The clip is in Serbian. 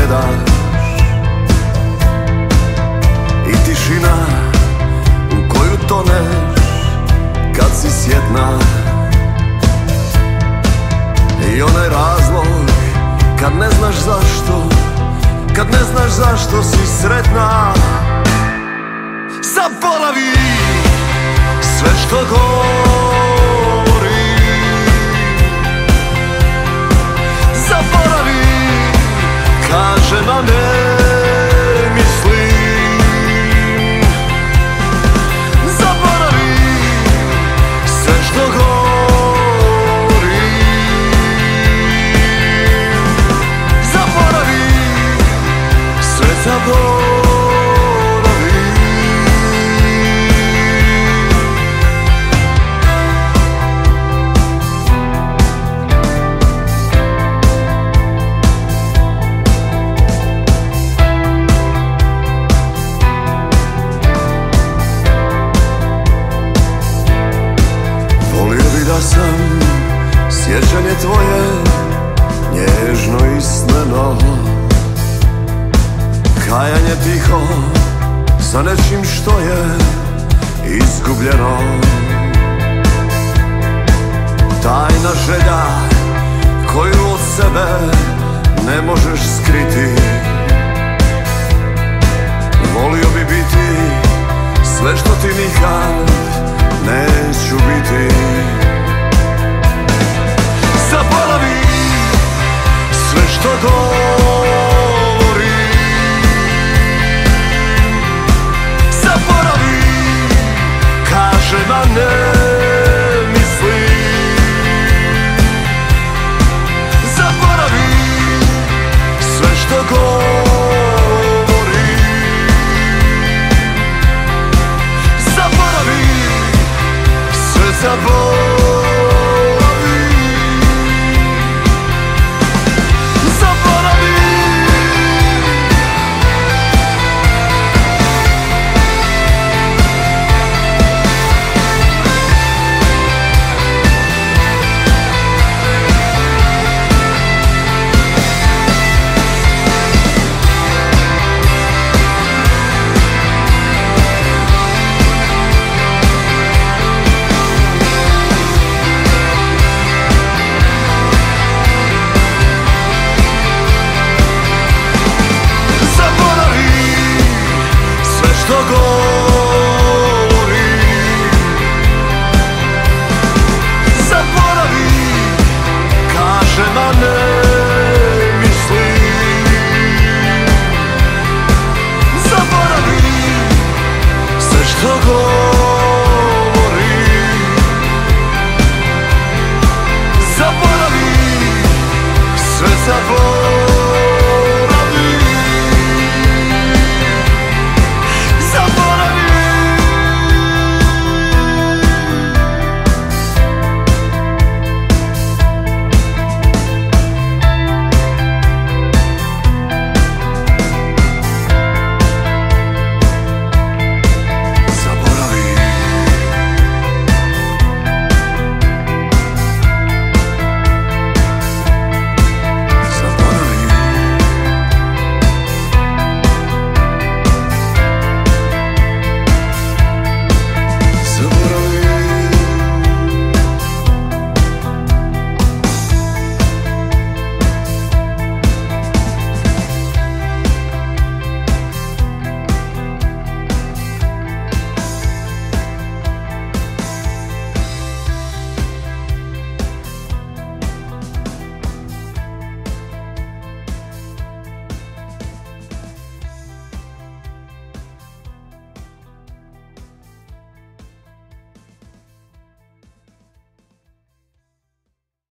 gledaš i tišina u koju toneš kad si sjetna, i onaj razlog kad ne znaš zašto, kad ne znaš zašto si sretna. Zaboravi sve što govori, zaboravi, kaže na ne mislim. Zaboravi sve što govori, zaboravi, sve zaboravi. Da sam sjećanje tvoje nježno i sneno, kajanje tiho sa nečim što je izgubljeno, tajna želja koju od sebe ne možeš skriti. Volio bi biti sve što ti nikad neću biti. Zaboravi sve što govori, zaboravi, kaže na ne mislim. Zaboravi sve što govori, zaboravi, sve zaboravi. Što govori, zaboravi, kaže na ne mislim. Zaboravi sve što govori, zaboravi, sve zaboravi.